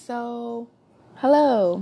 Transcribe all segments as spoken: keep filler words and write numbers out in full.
So, hello.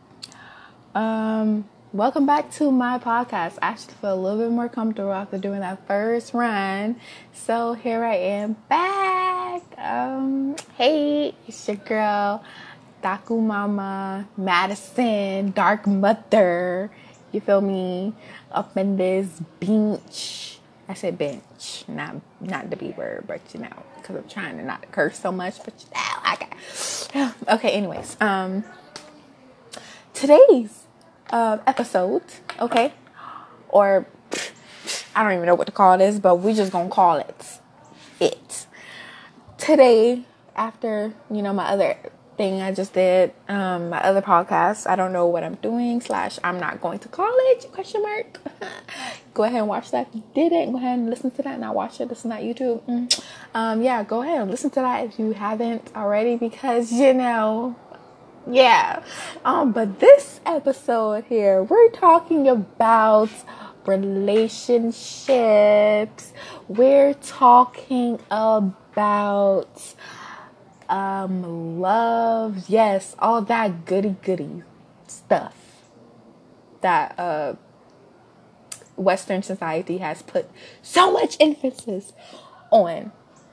Um, welcome back to my podcast. I actually feel a little bit more comfortable after doing that first run. So here I am back. Um, hey, it's your girl, Daku Mama, Madison, Dark Mother. You feel me? Up in this bench. I said bench, not not the B word, but you know, because I'm trying to not curse so much. But you know, I got. Okay. Anyways, um, today's uh, episode, okay, or I don't even know what to call this, but we just gonna call it it. Today, after you know my other thing I just did, um, my other podcast, I don't know what I'm doing. Slash, I'm not going to call it question mark. Go ahead and watch that if you didn't. Go ahead and listen to that. Not watch it. Listen to that YouTube. Mm. Um, yeah, go ahead and listen to that if you haven't already, because you know. Yeah. Um, but this episode here, we're talking about relationships. We're talking about um love. Yes, all that goody goody stuff that uh Western society has put so much emphasis on.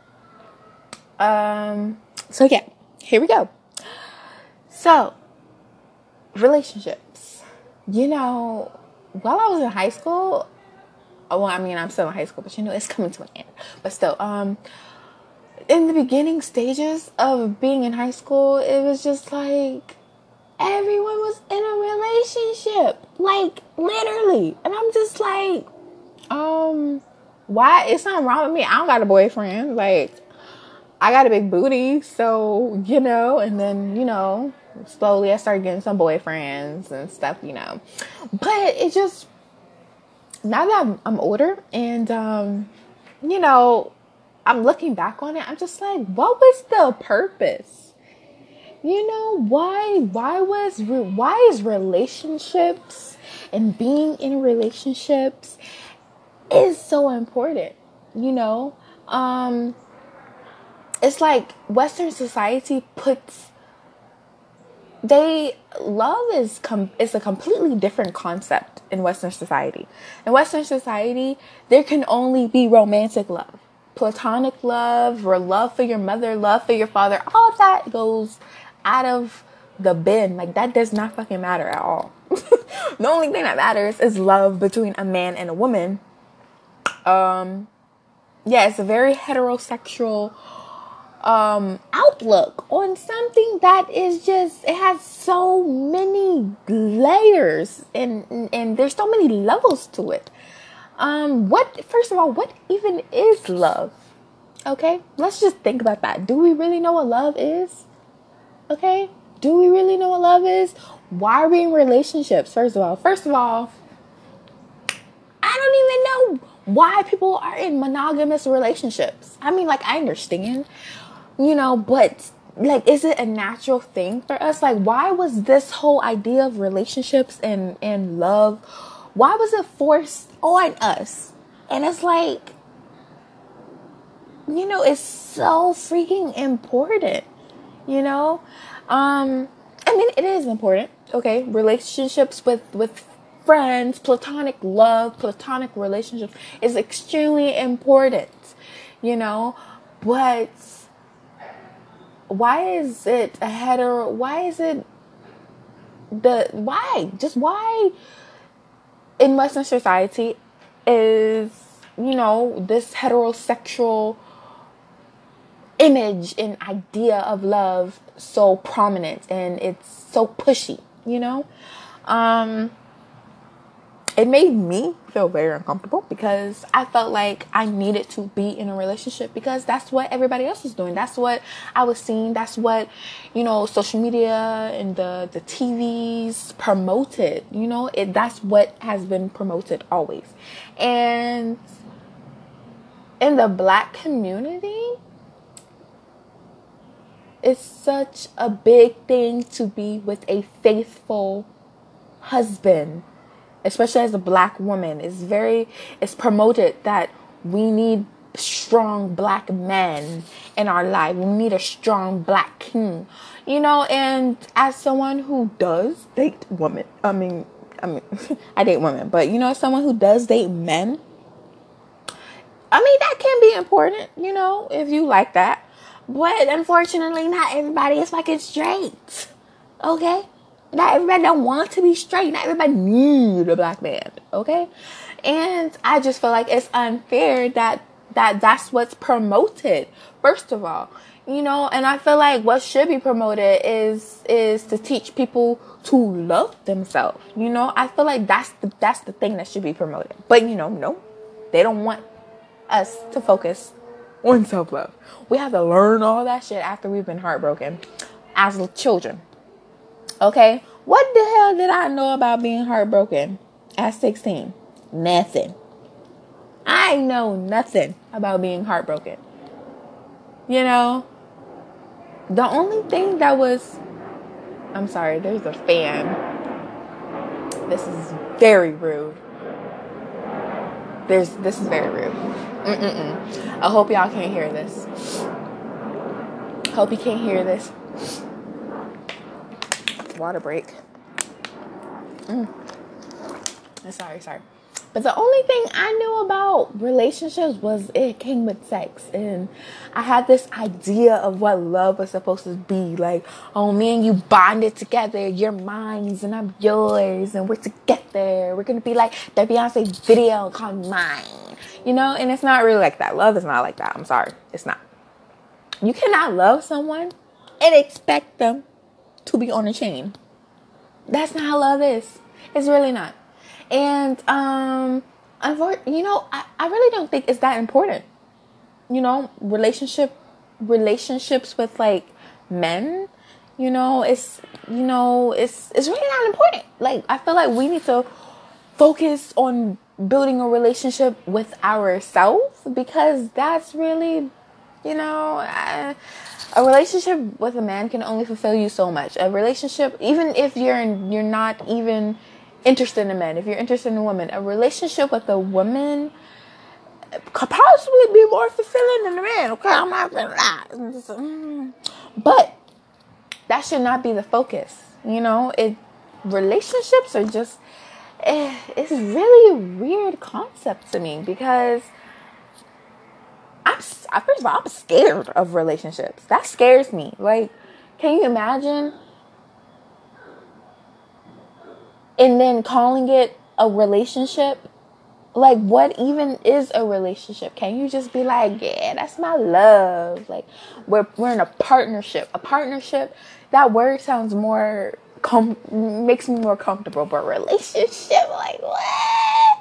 Um so yeah, here we go. So, relationships. You know, while I was in high school, well, I mean, I'm still in high school, but you know, it's coming to an end. But still, um, in the beginning stages of being in high school, it was just like everyone was in a relationship, like literally, and I'm just like, um, why? It's something wrong with me. I don't got a boyfriend. Like, I got a big booty, so you know, and then you know. Slowly, I started getting some boyfriends and stuff, you know. But it just, now that I'm, I'm older and, um, you know, I'm looking back on it, I'm just like, what was the purpose? You know, why, why was, why is relationships and being in relationships is so important, you know? Um, it's like Western society puts They love is com- is a completely different concept in Western society. In Western society, there can only be romantic love, platonic love, or love for your mother, love for your father. All of that goes out of the bin. Like, that does not fucking matter at all. The only thing that matters is love between a man and a woman. Um, yeah, it's a very heterosexual um outlook on something that is just, it has so many layers and and there's so many levels to it. Um what first of all, what even is love? Okay, let's just think about that. Do we really know what love is? Okay, do we really know what love is? Why are we in relationships? First of all first of all I don't even know why people are in monogamous relationships. I mean, like, I understand, you know, but like, is it a natural thing for us? Like, why was this whole idea of relationships and, and love, why was it forced on us? And it's like, you know, it's so freaking important, you know? Um, I mean, it is important. Okay. Relationships with, with friends, platonic love, platonic relationships is extremely important, you know, but why is it a hetero? Why is it the, why? Just why in Western society is, you know, this heterosexual image and idea of love so prominent and it's so pushy, you know? Um, it made me feel very uncomfortable because I felt like I needed to be in a relationship because that's what everybody else was doing. That's what I was seeing. That's what, you know, social media and the, the T Vs promoted, you know, it, that's what has been promoted always. And in the Black community, it's such a big thing to be with a faithful husband, especially as a Black woman. It's very, it's promoted that we need strong black men in our life. We need a strong black king, you know. And as someone who does date women, I mean, I mean, I date women, but you know, as someone who does date men, I mean, that can be important, you know, if you like that. But unfortunately, not everybody is fucking straight. Okay? Not everybody don't want to be straight. Not everybody need a black man. Okay? And I just feel like it's unfair that that that's what's promoted. First of all, you know, and I feel like what should be promoted is is to teach people to love themselves. You know, I feel like that's the that's the thing that should be promoted. But you know, no, they don't want us to focus on self-love. We have to learn all that shit after we've been heartbroken as children. Okay? What the hell did I know about being heartbroken at sixteen? Nothing. I know nothing about being heartbroken. You know, the only thing that was, I'm sorry, there's a fan. This is very rude. There's, this is very rude. Mm-mm-mm. I hope y'all can't hear this. Hope you can't hear this. Water break. Mm. Sorry, sorry. But the only thing I knew about relationships was it came with sex. And I had this idea of what love was supposed to be. Like, oh, me and you bonded together. You're mine and I'm yours. And we're together. We're going to be like the Beyonce video called Mine. You know? And it's not really like that. Love is not like that. I'm sorry. It's not. You cannot love someone and expect them to be on a chain. That's not how love is. It's really not. And, um, you know, I, I really don't think it's that important. You know, relationship, relationships with like men, you know, it's, you know, it's, it's really not important. Like, I feel like we need to focus on building a relationship with ourselves because that's really, you know, uh, a relationship with a man can only fulfill you so much. A relationship, even if you're you're not even interested in men, if you're interested in a woman, a relationship with a woman could possibly be more fulfilling than a man. Okay, I'm not gonna lie, but that should not be the focus. You know, it relationships are just eh, it's really a weird concept to me because I'm first of all I'm scared of relationships. That scares me. Like, can you imagine? And then calling it a relationship? Like, what even is a relationship? Can you just be like, yeah, that's my love? Like, we're we're in a partnership. A partnership, that word sounds more, com- makes me more comfortable. But relationship, like, what?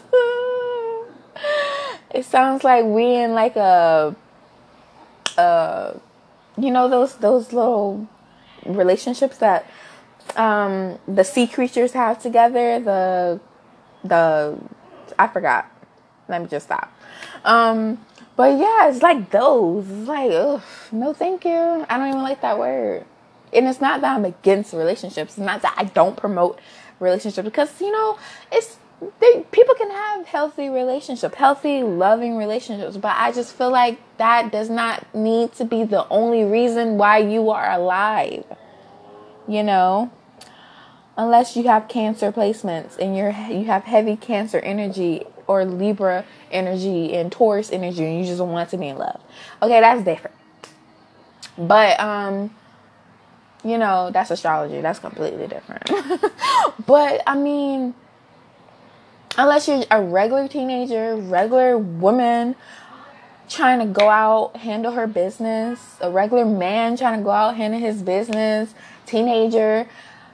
It sounds like we in like a, uh, you know, those those little relationships that um, the sea creatures have together. The the I forgot. Let me just stop. Um, but yeah, it's like those. It's like, ugh, no, thank you. I don't even like that word. And it's not that I'm against relationships. It's not that I don't promote relationships because you know it's they, people can have healthy relationships, healthy, loving relationships. But I just feel like that does not need to be the only reason why you are alive. You know. Unless you have Cancer placements and you're you have heavy Cancer energy or Libra energy and Taurus energy and you just want to be in love. Okay, that's different. But um, you know, that's astrology. That's completely different. But I mean, unless you're a regular teenager, regular woman trying to go out, handle her business, a regular man trying to go out, handle his business, teenager.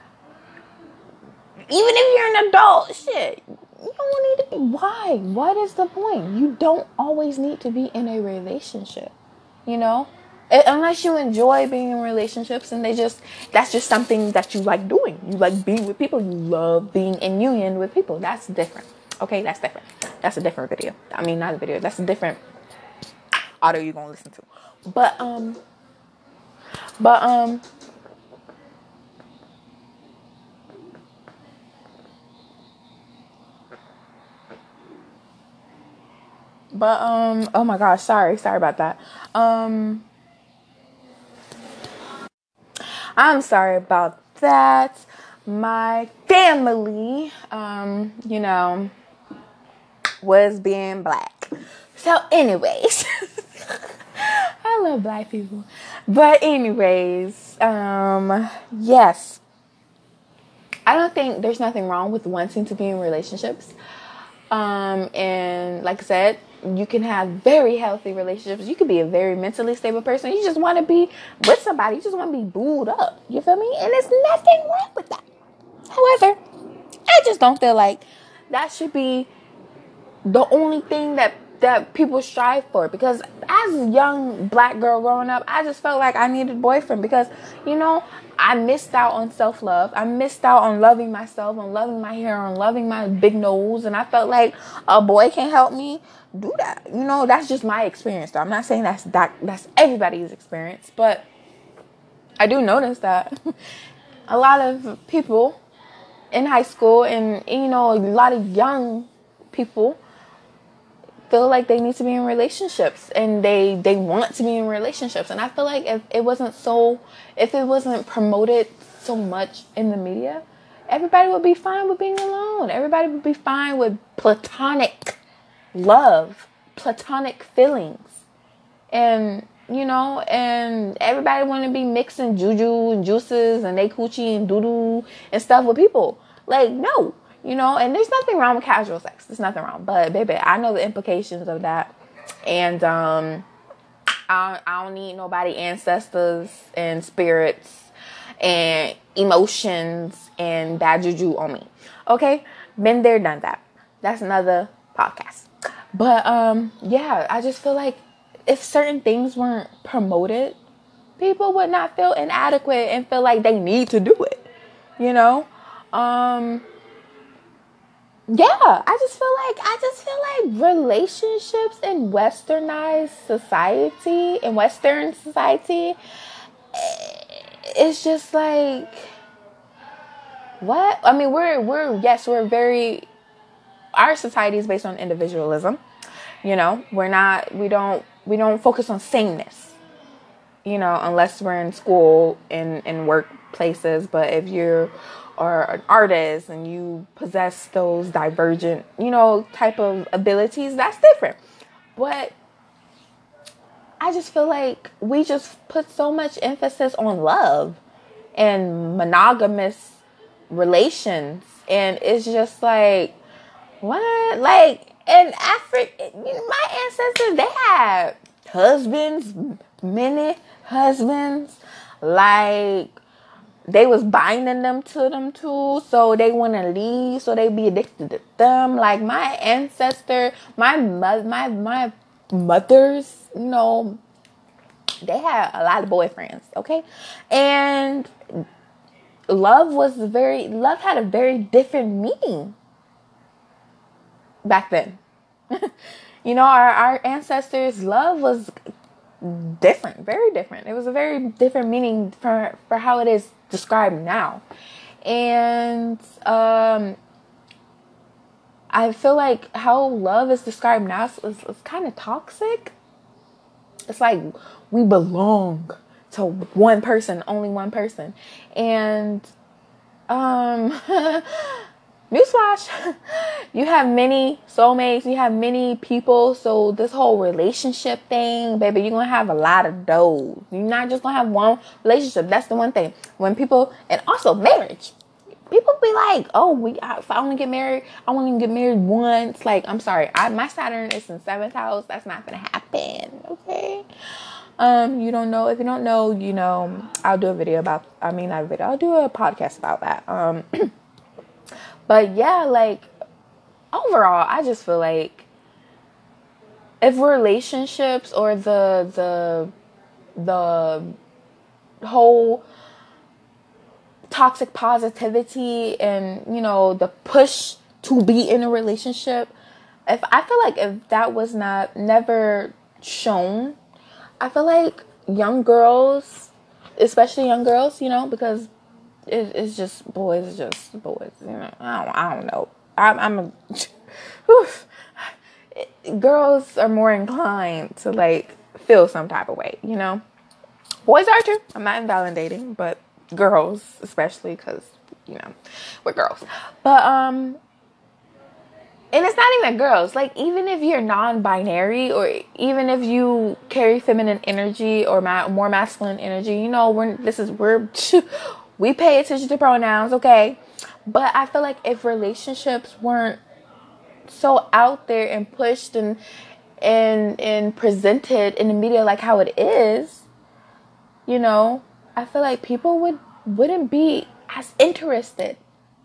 Even if you're an adult, shit, you don't need to be. Why? What is the point? You don't always need to be in a relationship, you know? It, unless you enjoy being in relationships and they just, that's just something that you like doing. You like being with people. You love being in union with people. That's different. Okay, that's different. That's a different video. I mean, not a video. That's a different audio you're going to listen to. But, um, but, um, But um, oh my gosh, sorry, sorry about that. Um, I'm sorry about that. My family, um, you know, was being black. So, anyways, I love black people. But anyways, um, yes. I don't think there's nothing wrong with wanting to be in relationships. Um, and like I said, you can have very healthy relationships. You could be a very mentally stable person. You just want to be with somebody. You just want to be booed up. You feel me? And there's nothing wrong with that. However, I just don't feel like that should be the only thing that that people strive for. Because as a young black girl growing up, I just felt like I needed a boyfriend because, you know, I missed out on self-love. I missed out on loving myself, on loving my hair, on loving my big nose. And I felt like a boy can help me do that. You know, that's just my experience, though. I'm not saying that's that that's everybody's experience. But I do notice that a lot of people in high school and, you know, a lot of young people feel like they need to be in relationships and they they want to be in relationships. And I feel like if it wasn't so if it wasn't promoted so much in the media, everybody would be fine with being alone. Everybody would be fine with platonic love, platonic feelings. And you know, and everybody want to be mixing juju and juices and they coochie and doo-doo and stuff with people. Like, no. You know, and there's nothing wrong with casual sex. There's nothing wrong. But, baby, I know the implications of that. And um, I, I don't need nobody ancestors and spirits and emotions and bad juju on me. Okay? Been there, done that. That's another podcast. But, um, yeah, I just feel like if certain things weren't promoted, people would not feel inadequate and feel like they need to do it. You know? Um... Yeah, I just feel like I just feel like relationships in westernized society, in Western society, it's just like what? I mean, we're we're yes, we're very our society is based on individualism. You know, we're not we don't we don't focus on sameness. You know, unless we're in school and in workplaces, but if you're or an artist and you possess those divergent, you know, type of abilities, that's different. But I just feel like we just put so much emphasis on love and monogamous relations. And it's just like, what? Like, in Africa, you know, my ancestors, they had husbands, many husbands, like, they was binding them to them too, so they want to leave, so they be addicted to them. Like my ancestor, my mother, my my mothers, you know, they had a lot of boyfriends. Okay, and love was very love had a very different meaning back then. You know, our our ancestors' love was different, very different. It was a very different meaning for for how it is described now. And um I feel like how love is described now is, is, is kind of toxic. It's like we belong to one person, only one person. And um newsflash, you have many soulmates, you have many people, so this whole relationship thing, baby, you're going to have a lot of those. You're not just going to have one relationship. That's the one thing. When people, and also marriage, people be like, oh, we, if I want to get married, I want to get married once. Like, I'm sorry, I, my Saturn is in seventh house. That's not going to happen, okay? Um, you don't know, if you don't know, you know, I'll do a video about, I mean, not a video, I'll do a podcast about that. Um, But yeah, like, overall, I just feel like if relationships or the, the, the whole toxic positivity and, you know, the push to be in a relationship, if I feel like if that was not, never shown, I feel like young girls, especially young girls, you know, because It, it's just boys, it's just boys. You know, I don't, I don't know. I'm, I'm a. girls are more inclined to like feel some type of way, you know. Boys are too. I'm not invalidating, but girls especially, because you know we're girls. But um, and it's not even girls. Like, even if you're non-binary, or even if you carry feminine energy or ma- more masculine energy, you know, we're this is we're we pay attention to pronouns, okay? But I feel like if relationships weren't so out there and pushed and and and presented in the media like how it is, you know, I feel like people would wouldn't be as interested.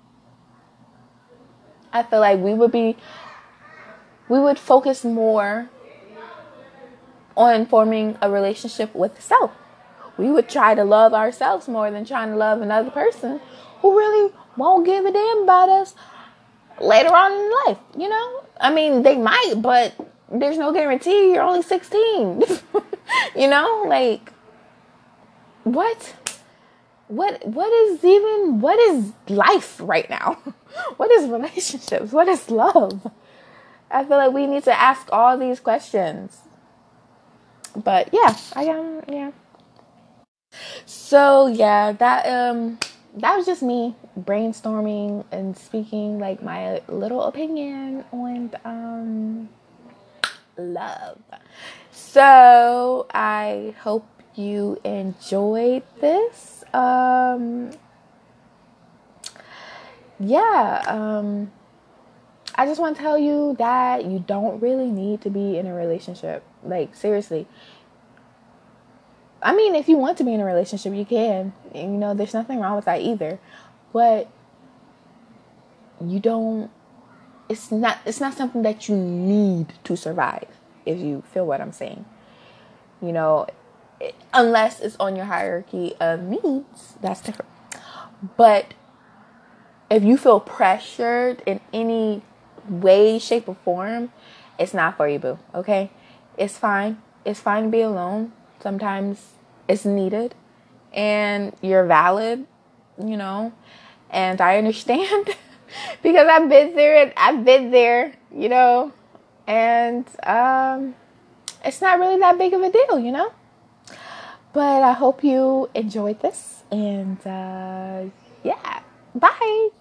I feel like we would be we would focus more on forming a relationship with self. We would try to love ourselves more than trying to love another person who really won't give a damn about us later on in life, you know? I mean, they might, but there's no guarantee. You're only sixteen. You know? Like, what? What what is even what is life right now? What is relationships? What is love? I feel like we need to ask all these questions. But yeah, I am yeah. So yeah, that um that was just me brainstorming and speaking like my little opinion on um love. So I hope you enjoyed this. Um yeah, um I just want to tell you that you don't really need to be in a relationship. Like, seriously. I mean, if you want to be in a relationship, you can. And, you know, there's nothing wrong with that either. But you don't, it's not, it's not something that you need to survive, if you feel what I'm saying. You know, unless it's on your hierarchy of needs, that's different. But if you feel pressured in any way, shape, or form, it's not for you, boo. Okay? It's fine. It's fine to be alone. Sometimes it's needed. And you're valid, you know. And I understand because I've been there and I've been there, you know. And um, it's not really that big of a deal, you know. But I hope you enjoyed this. And uh, yeah. Bye.